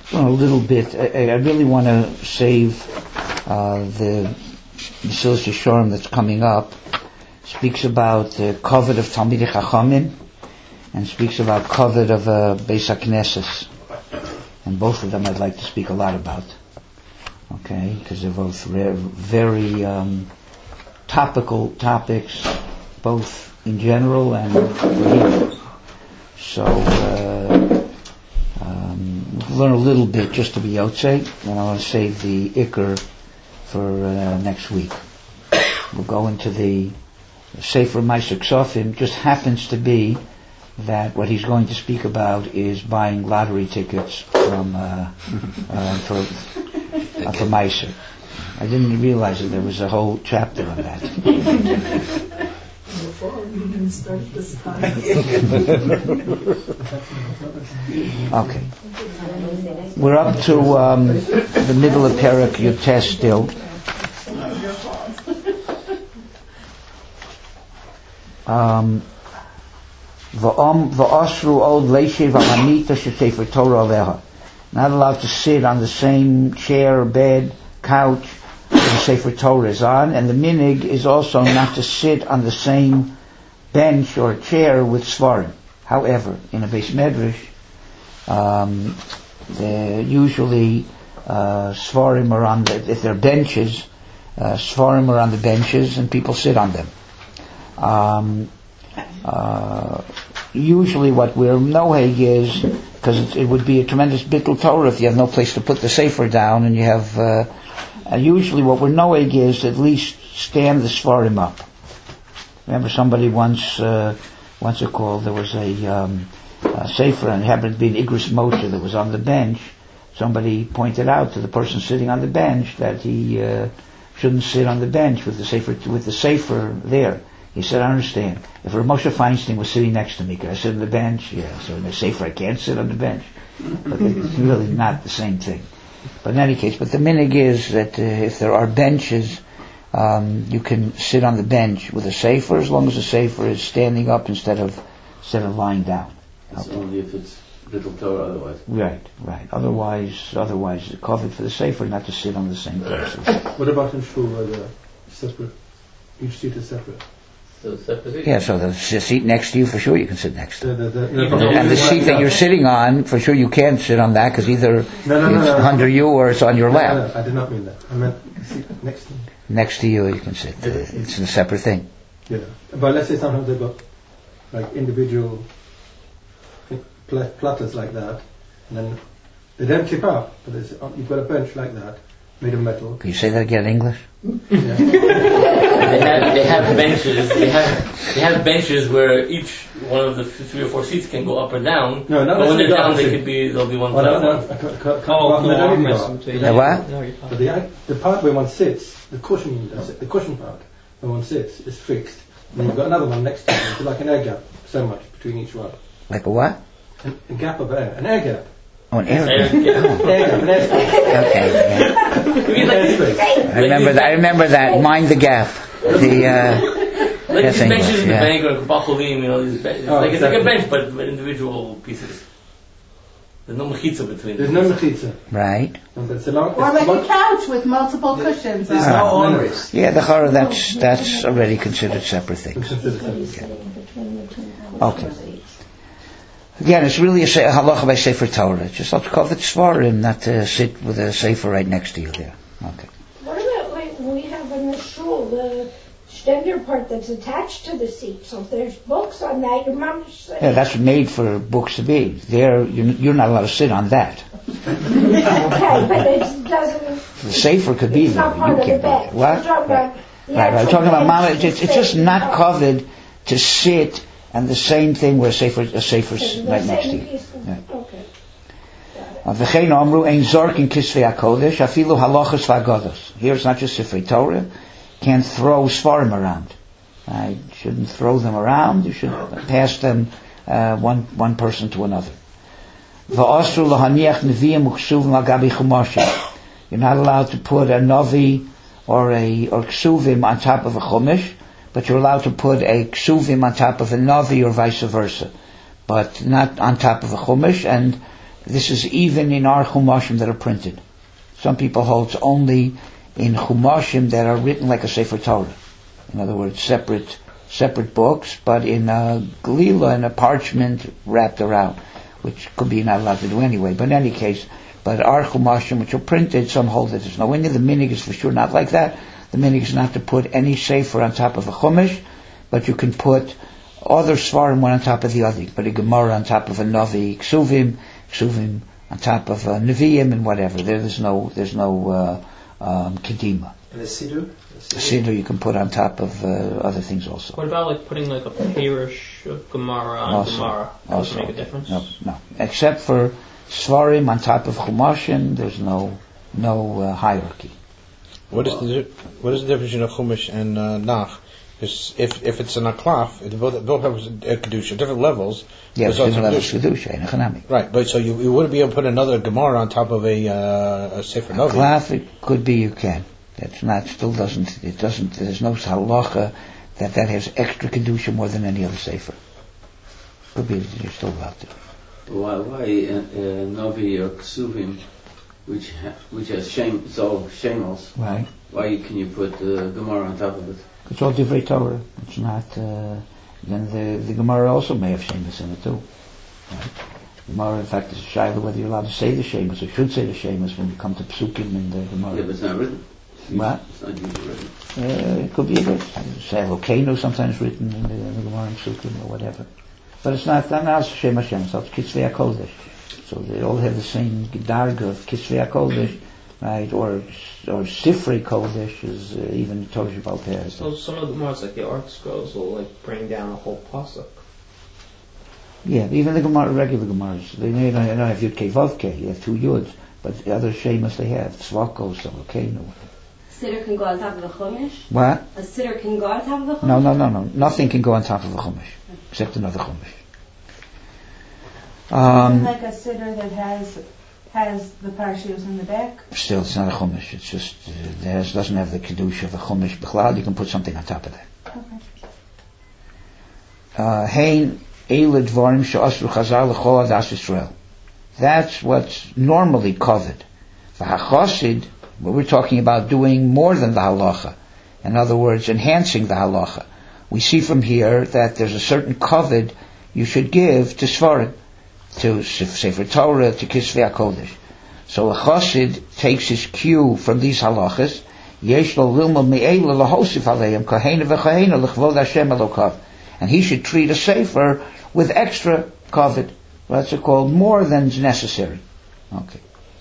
a little bit. I really want to save the Mesilas Yesharim that's coming up. Speaks about the kavod of Talmidei Chachamim and speaks about kavod of Beis HaKnesses. And both of them I'd like to speak a lot about. Okay, because they're both very topical topics, both in general and for here. So we'll learn a little bit just to be yotzei, and I want to save the ikr for next week. We'll go into the Sefer Ma'aser Ksofim. Just happens to be that what he's going to speak about is buying lottery tickets from for Ma'aser. I didn't realize that there was a whole chapter on that. Before we even start this time. Okay. We're up to the middle of Perek Yutes still. V'osru od leishiv ha'hamita shesefer Torah aleha. Not allowed to sit on the same chair, bed, couch that the Sefer Torah is on, and the minig is also not to sit on the same bench or chair with Svarim. However, in a Beis Medrash, usually Svarim are on if they're benches, Svarim are on the benches and people sit on them. Usually what we're noheg is, because it would be a tremendous bittul Torah if you have no place to put the Sefer down, and you have usually what we're noheg is at least stand the Svarim up. Remember somebody once what's it called, there was a Sefer, and it happened to be an Igros Moshe that was on the bench. Somebody pointed out to the person sitting on the bench that he shouldn't sit on the bench with the Sefer there. He said, I understand. If Rav Moshe Feinstein was sitting next to me, could I sit on the bench? Yeah, so in the Sefer I can't sit on the bench. But it's really not the same thing. But in any case, but the minig is that if there are benches, you can sit on the bench with a Sefer as long as the Sefer is standing up instead of lying down. It's only if it's little Torah otherwise. Right. Otherwise it's covered for the Sefer not to sit on the same place. What about in shul where they're separate? Each seat is separate. So separate? Yeah, so the seat next to you, for sure you can sit next to. And the seat that you're sitting on, for sure you can't sit on that, because either it's under you or it's on your lap. No, I did not mean that. I meant the seat next to me. Next to you can sit. It's a separate thing. Yeah, but let's say sometimes they've got like individual platters like that, and then they don't keep up, but you've got a bench like that, made of metal. Can you say that again in English? Yeah. They have benches. They have benches where each one of the 3 or 4 seats can go up or down. No, not but when they're down, there'll be one. But the part where one sits, the cushion part where one sits is fixed. And then you've got another one next to it. It's like an air gap, so much between each one. Like a what? A gap of air, an air gap. Oh, an air gap. Air gap, an air space. Okay. Yeah. I remember that. Mind the gap. Like these benches in the bank or Bacholim, these benches. It's like a bench, but individual pieces. There's no mechitza between them. There's no mechitza. Right. Or like a couch with multiple cushions. There's no armrest. Yeah, the chara, that's already considered separate things. Okay. Again, it's really a halacha by Sefer Torah. Just not to cover Svarim, not to sit with a Sefer right next to you there. Okay. What about like we have in the shul, the stender part that's attached to the seat? So if there's books on that, your mom's saying... Yeah, that's made for books to be. There, you're not allowed to sit on that. Okay, but it doesn't... The Sefer could be there. Not part of the bed. What? Right. I'm talking about Mama. It's just not covered to sit. And the same thing where a Sefer's right next to you. Okay. V'chein amru ein zorkin kisvei hakodesh afilu halachos v'agados. Here it's not just Sefer Torah. Can't throw svarim around. Shouldn't throw them around. You should pass them one person to another. V'asru lahaniach neviim uksuvim lagabi chumashim. You're not allowed to put a navi or ksuvim on top of a chumash. But you're allowed to put a ksuvim on top of a navi or vice versa, but not on top of a chumash. And This is even in our Chumashim that are printed. Some people hold it's only in Chumashim that are written like a Sefer Torah. In other words, separate books, but in a glila, in a parchment wrapped around, which could be not allowed to do anyway. But in any case, but our Chumashim, which are printed, some hold that there's no Inyan. The minig is for sure not like that. The minig is not to put any Sefer on top of a Chumash, but you can put other Svarim one on top of the other. You put a Gemara on top of a Navi, Ksuvim on top of a Nevi'im, and whatever. There's no Kedima. And the Siddur? The Siddur you can put on top of other things also. What about like putting like a Perush of Gemara on Gemara? Does it make a difference? No. Except for Svarim on top of Chumashim, there's no hierarchy. What is the difference between a Chumash and Nach? Because if it's an Aklaf, both have Kedusha, different levels. Yeah, different levels of Kedusha in a Chanami. Right, but so you wouldn't be able to put another Gemara on top of a Sefer Novi. Aklaf, it could be you can. That's not, there's no halacha that has extra Kedusha more than any other Sefer. Could be that you're still allowed to. Why Novi or Ksuvim, which has shemos, right? Why can you put Gemara on top of it? It's all Divrei Torah. It's not. Then the Gemara also may have shemus in it too. Right? Gemara, in fact, is a shayla whether you're allowed to say the shemus or should say the shemus when you come to psukim in the Gemara. Yeah, but it's not written. What? It's not usually written. It could be a bit. Say Elokeinu sometimes written in the Gemara and psukim or whatever. But it's not Shem Hashem, so it's Kisvei HaKodesh. So they all have the same darga of Kisvei HaKodesh, right? Or Sifrei Kodesh is even the Torah Shebal Peh. So some of the Gemaras, like the Ark Scrolls, will like bring down a whole pasuk. Yeah, even the Gemara, regular Gemaras, they don't have Yud Kei Vav Kei, you have two Yuds, but the other Shemas they have, Tzvako, Elokeinu. Siddur can go on top of the Chumash? What? A Siddur can go on top of the Chumash? No. Nothing can go on top of a Chumash, except another Chumash. Like a Siddur that has the parashios in the back? Still, it's not a Chumash. It's just, doesn't have the Kedusha of a Chumash. B'chlal, you can put something on top of that. Okay. Hein Eile Dvarim she'asru Chazal l'chol adas Yisrael. That's what's normally covered. V'hachosid, what we're talking about doing more than the halacha. In other words, enhancing the halacha. We see from here that there's a certain covet you should give to Svarim, to Sefer Torah, to Kisvei HaKodesh. So a Chosid takes his cue from these halachas, Yesh lo lilmod me'ela lahosif aleim kahena v'chahena l'chvod Hashem elokav. And he should treat a Sefer with extra covet. That's called more than is necessary. Okay.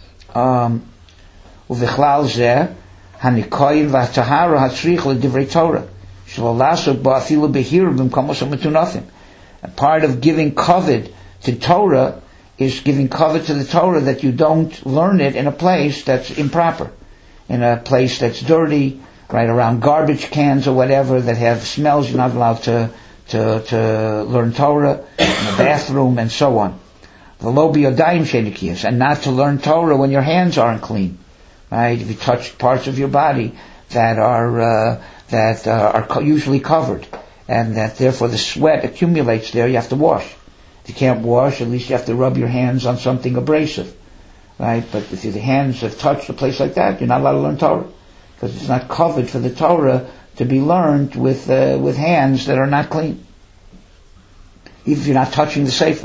Uv'chlal zeh, hanikoyin v'hatahara hatzrich l'divrei Torah. Shlo lasok ba'afilu behir b'mkomos ha'metunafim. A part of giving covet to Torah is giving covet to the Torah that you don't learn it in a place that's improper, in a place that's dirty, right around garbage cans or whatever that have smells. You're not allowed to learn Torah in the bathroom and so on. V'lo b'yodayim shenikiyos, and not to learn Torah when your hands aren't clean, right? If you touch parts of your body that are usually covered, and that therefore the sweat accumulates there, you have to wash. If you can't wash, at least you have to rub your hands on something abrasive, right? But if your hands have touched a place like that, you're not allowed to learn Torah, because it's not covered for the Torah to be learned with hands that are not clean, even if you're not touching the Sefer.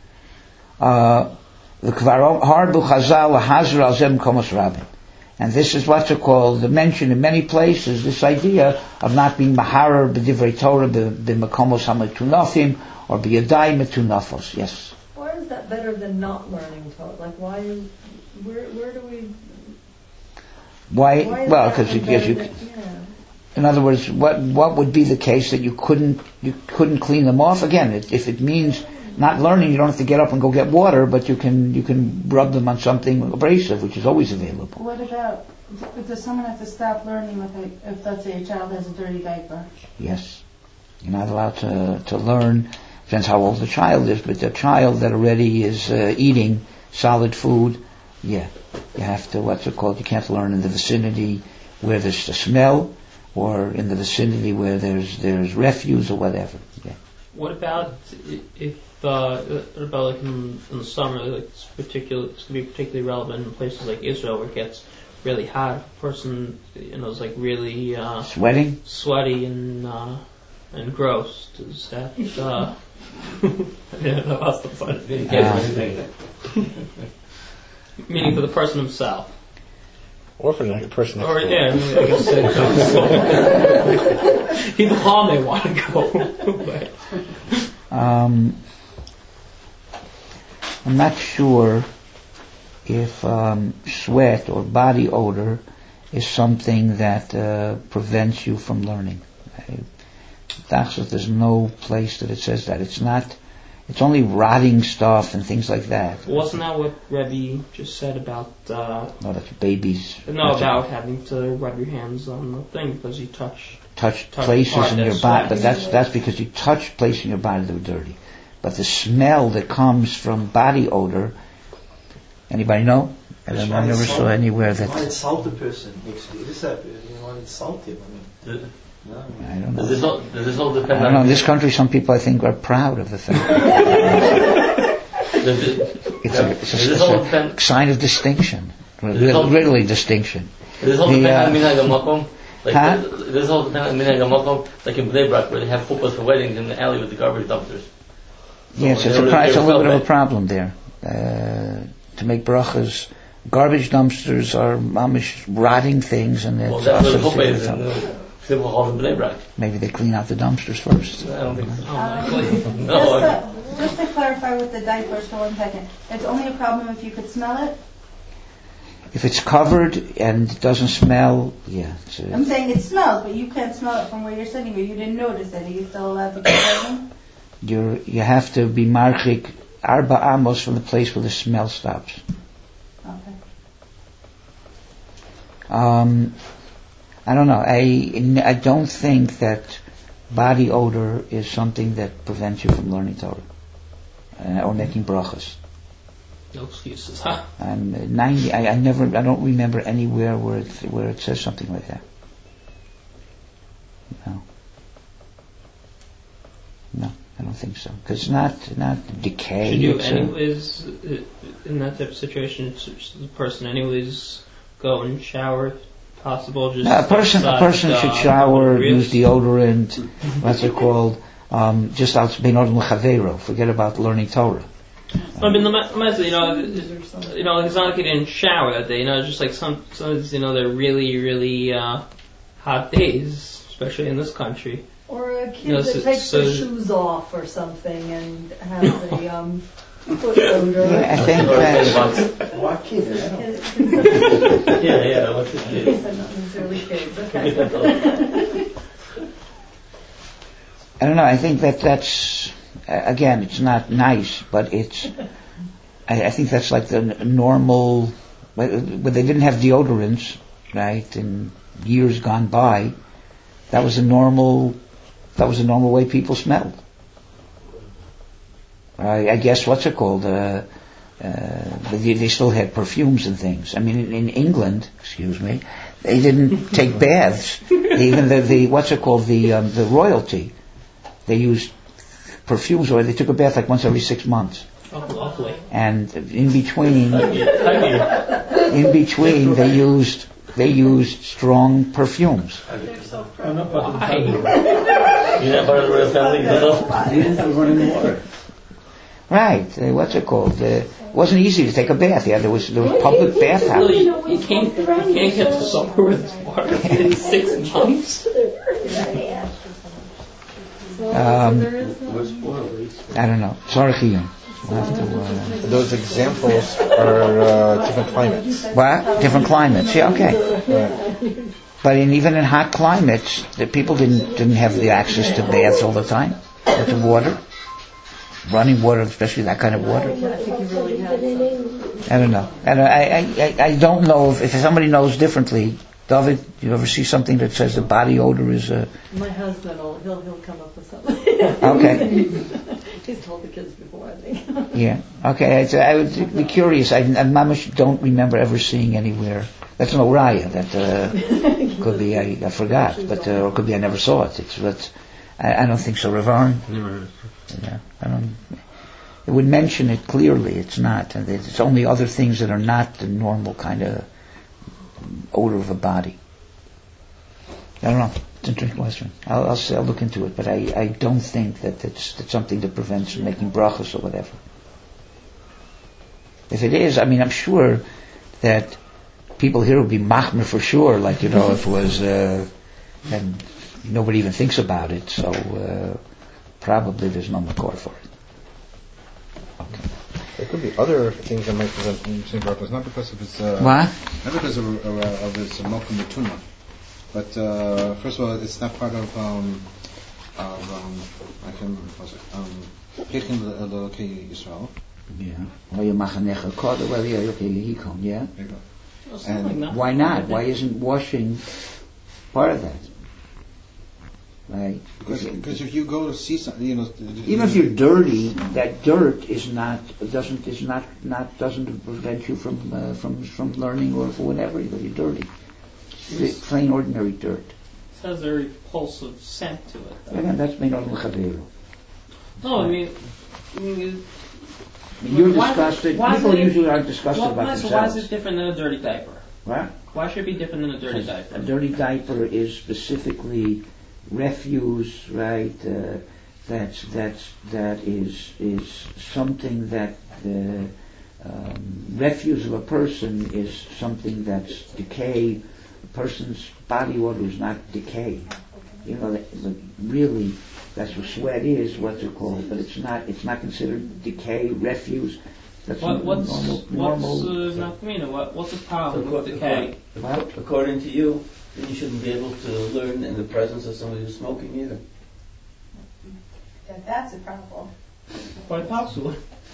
And this is what's called, mentioned in many places, this idea of not being maharer b'divrei Torah b'makomos ha'metunafim or b'yadayim metunafos. Yes. Why is that better than not learning Torah? Like, where do we? Why? Well, because you. In other words, what would be the case that you couldn't clean them off? Again, if it means not learning, you don't have to get up and go get water, but you can rub them on something abrasive, which is always available. What about, does someone have to stop learning if let's say a child has a dirty diaper? Yes. You're not allowed to learn, depends how old the child is, but the child that already is eating solid food, yeah, you have to, you can't learn in the vicinity where there's a smell, or in the vicinity where there's refuse or whatever. Yeah. What about if about like in the summer, like it's going to be particularly relevant in places like Israel where it gets really hot. A person, is like really sweaty and gross. Does that? I don't know how to find it. Meaning for the person himself. Or for the person next door. Yeah, I guess either harm they want to go. I'm not sure if sweat or body odor is something that prevents you from learning. There's no place that it says that. It's not. It's only rotting stuff and things like that. Wasn't that what Rebbe just said about... no, that's babies. No, about having to rub your hands on the thing because you touch places in your body. But that's because you touch places in your body that are dirty. But the smell that comes from body odor, anybody know? I never saw anywhere that... You might insult the person next to you. You might insult him. I don't know. Does this all depend I don't know. In this country, some people I think are proud of the fact. It's a sign of distinction, really distinction. Does this all depend on minhag hamakom? Does this all depend on minhag hamakom? Like in Bnei Brak, where they have chuppahs for weddings in the alley with the garbage dumpsters. Yes, it's a little bit of a problem there. To make brachas, garbage dumpsters are mamish rotting things, and that's where the chuppah is. Maybe they clean out the dumpsters first. I don't think so. Just to clarify with the diapers for 1 second, it's only a problem if you could smell it? If it's covered and it doesn't smell, yeah. I'm saying it smells, but you can't smell it from where you're sitting, or you didn't notice it. Are you still allowed to keep them? You have to be marchik arba amos from the place where the smell stops. Okay. I don't know. I don't think that body odor is something that prevents you from learning Torah or making brachas. No excuses, huh? I don't remember anywhere where it says something like that. No, I don't think so. Because it's not decay. Should you anyways, in that type of situation, the person anyways go and shower? Possible, just a person should shower, use deodorant, what's it called, just out bein l'chaveiro. Forget about learning Torah. I mean, the message, it's not like he didn't shower that day. Just like sometimes, they're really, really hot days, especially in this country. Or a kid that takes their shoes off or something and has a foot odor. Yeah, I think that's... What kid? Yeah, what's the kid? Not necessarily kids, okay. I don't know, I think that's... Again, it's not nice, but it's... I think that's like the normal... When they didn't have deodorants, right, in years gone by, that was a normal way people smelled. I guess what's it called? They still had perfumes and things. I mean, in England, they didn't take baths. Even the royalty, they used perfumes, or they took a bath like once every 6 months. Oh, lovely. And in between, they used strong perfumes. You're not part of the royal family, You didn't have running water. Right. What's it called? It wasn't easy to take a bath. Yeah, there was public bathhouse. You can't get to summer with water in 6 months. I don't know. Sorry, those examples are different climates. What? Different climates. Yeah. Okay. Right. But even in hot climates, the people didn't have the access to baths all the time, or to water. Running water, especially that kind of water. I don't know. And I don't know if somebody knows differently. David, you ever see something that says the body odor is a... My husband he'll come up with something. Okay. He's told the kids before, I think. Yeah. Okay. I would be curious. I don't remember ever seeing anywhere. That's no raya. That could be I forgot, but or could be I never saw it. I don't think so. Rav Aaron? Never heard. Yeah. I don't. It would mention it clearly. It's not. It's only other things that are not the normal kind of odor of a body. I don't know. It's an interesting question. I'll look into it, but I don't think that it's something that prevents from making brachas or whatever. If it is, I'm sure that people here will be machmer for sure, if it was, and nobody even thinks about it, so probably there's no makor for it. Okay. There could be other things that might present from brachas, not because of its what? Not because of its mokum mituna, but first of all, it's not part of Pechim Elokei Yisrael. Yeah. Yeah. And why not? Why isn't washing part of that? Right? Because if you go to see something, even if you're dirty, that dirt doesn't prevent you from learning or for whatever. You're dirty. It's plain ordinary dirt. It has a repulsive scent to it. Yeah, that's made on the No, you're disgusted. People usually aren't disgusted about themselves. So why is it different than a dirty diaper? What? Why should it be different than a dirty diaper? A dirty diaper is specifically refuse, right? That is something that refuse of a person is something that's decay. A person's body odor is not decay. Really, that's what sweat is. What's it called? But it's not considered decay, refuse. That's normal. What's the problem with decay? According to you, then you shouldn't be able to learn in the presence of somebody who's smoking either. That's a problem. Quite possibly.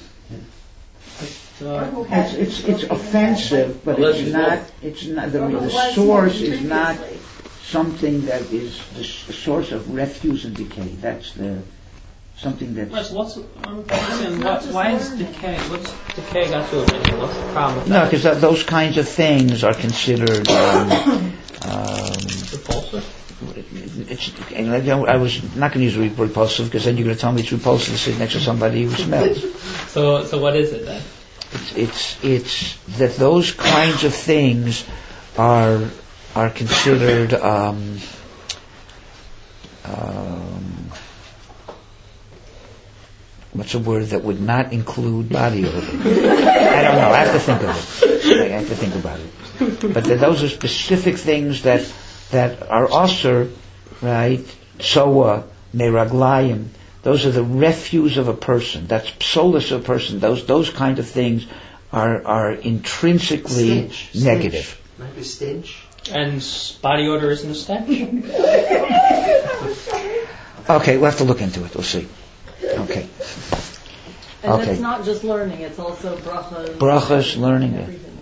It's offensive, but it's not. The source is not something that is the source of refuse and decay. That's something that's. Why is decay? What's decay got to do with it? What's the problem with that? No, because those kinds of things are considered repulsive. I was not going to use the word repulsive because then you're going to tell me it's repulsive to sit next to somebody who smells. So what is it then? It's that those kinds of things are considered what's a word that would not include body odor? I don't know. I have to think about it. But those are specific things that are also, right? Soa, meraglayim. Those are the refuse of a person. That's psolos of a person. Those kind of things are intrinsically negative. Might be stench. And body odor isn't a stench? Okay, we'll have to look into it. We'll see. Okay. And it's not just learning, it's also brachas. Brachas, learning.